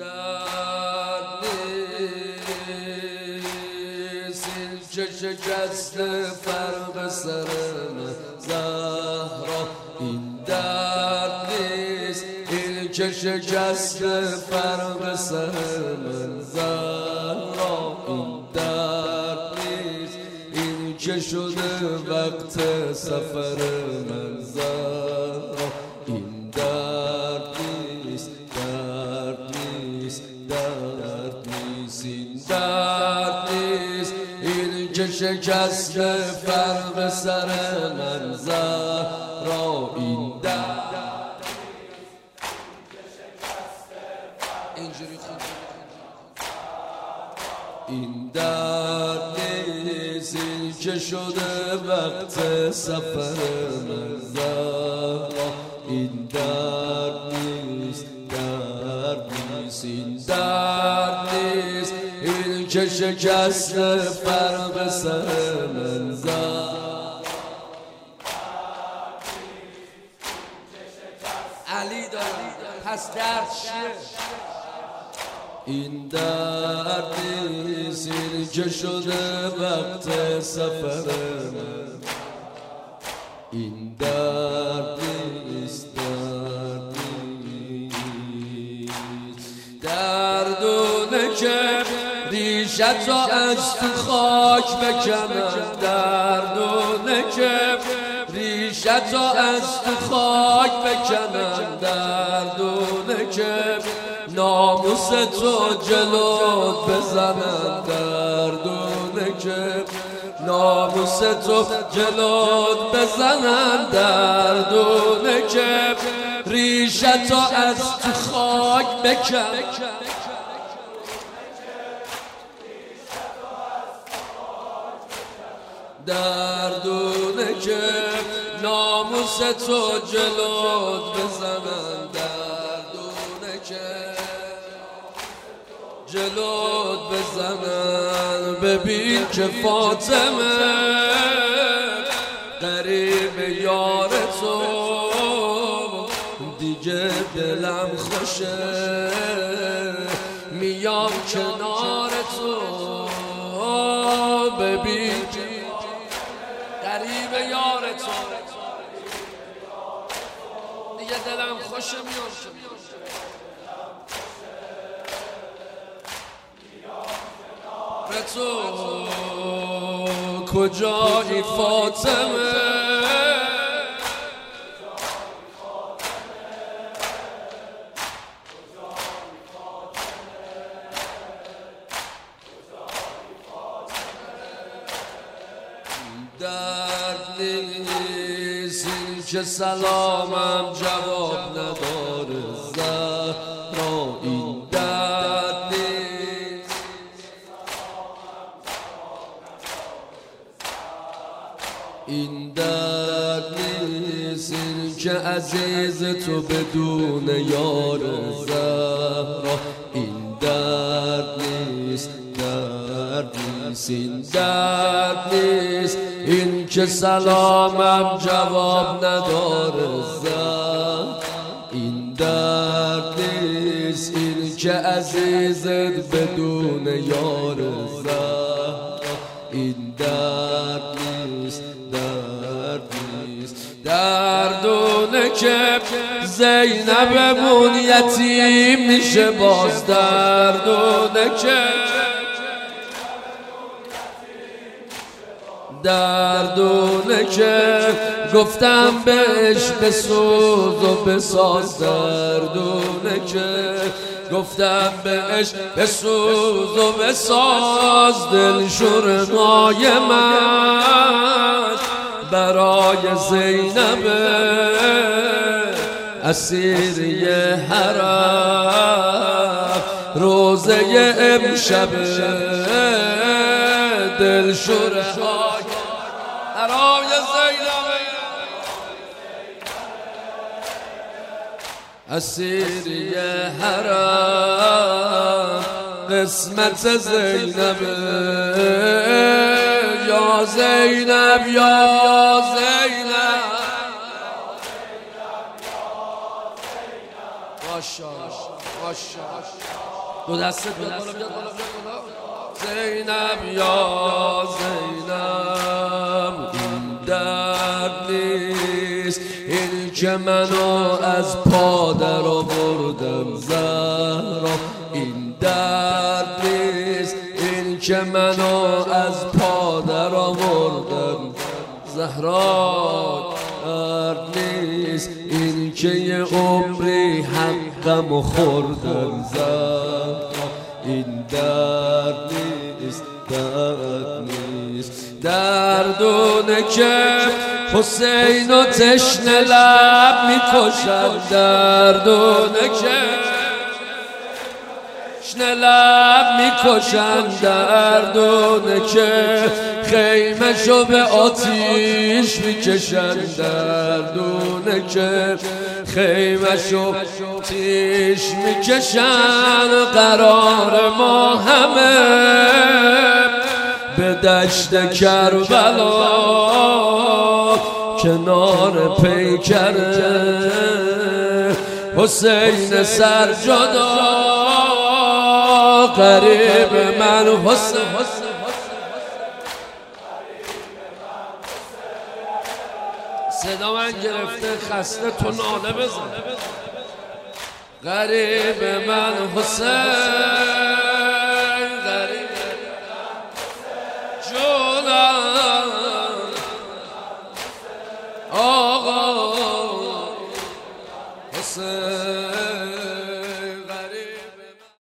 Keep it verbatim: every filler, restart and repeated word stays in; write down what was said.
درد نیست این که شکسته فرق سر من زهرا، این درد نیست این که شکسته فرق سر من زهرا، این درد نیست این که شده وقت سفر من زهرا، این درد نیست درد نیست درد نیست این درد نیست این که شکسته فرق سر من زهرا، این درد اینجوری خود این درد نیست این که شده وقت سفر من زهرا، این درد نیست درد نیست این درد نیست این که شکسته فرق سر من زهرا. علی دارم پس درد چیه؟ این درد نیست این که شده وقت سفر من، این درد نیست درد نیست دردونه که ریشت را از تو خاک بکنم، دردونه که ریشت را از تو خاک بکنم، دردونه که ناموس تو جلوت بزنم، دردونه که ناموس تو جلوت بزنم، دردونه که ریشتو از تو خاک بکن، دردونه که ناموس تو جلوت بزنم، دردونه که جلوت بزنن. ببین که فاطمه قریب یار تو دیگه دلم خوشه، میام کنار تو. ببین که قریب یار تو دیگه دلم خوشه، میام تو. کجایی فاطمه؟ درد نیست این که سلامم جواب نداره زهرا، این درد نیست این درد نیست این که عزیز تو بدون یار زهرا، این درد نیست درد نیست این درد نیست این که سلامم جواب نداره زهرا، این درد نیست این که عزیزت بدون یار زهرا، این درد نیست درد نیست دردونه که زینبمون یتیم میشه باز، دردونه که دردونه که گفتم بهش بسوز و بساز، دردونه که گفتم بهش بسوز و بساز، دل شورنای من برای زینب اسیری حرم روزه امشب، دل شورنای برای زینب اسیری حرم قسمت زینب، یا زینب یا زینب ماشاءالله ماشاءالله. دو دسته بیاد بالا بیاد بالا بیاد بالا. زینب یا زینب این درد نیست، این که منو از پا در آوردن زهرا. این درد نیست، این که منو از پا در آوردن زهرا. درد نیست، این که یه عمری حقمو خوردن زهرا. این درد نیست، درد نیست. دردونه که حسین و تشنه لب میکشن، دردونه که تشنه لب میکشن، دردونه که خیمه شو به آتیش میکشن، دردونه که خیمه شو آتیش میکشن. قرار ما همه به دشت کربلا کنار پیکره حسین سرجدا. قریب من حسین، صدا من گرفته خسته تو ناله بزن. قریب من حسین